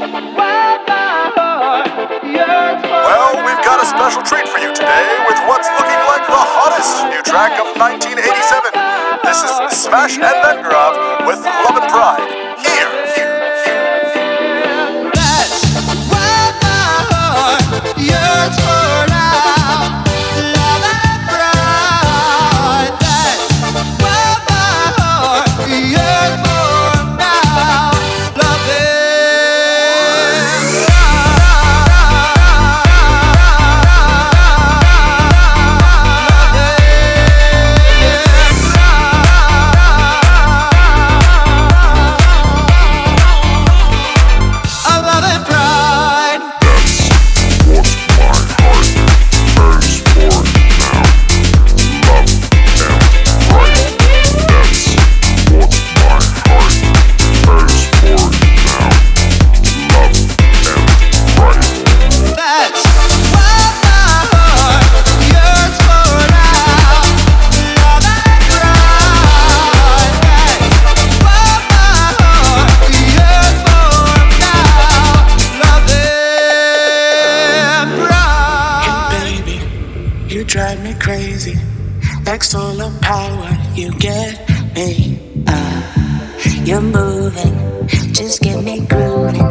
Well, we've got a special treat for you today with what's looking like the hottest new track of 1987. This is Smash and Vengerov with Love and Pride. Here. That's why my heart yearns for now. Love and pride. That's why my heart yearns for now. Love and drive me crazy, like solar power. You get me, you're moving, just get me grooving.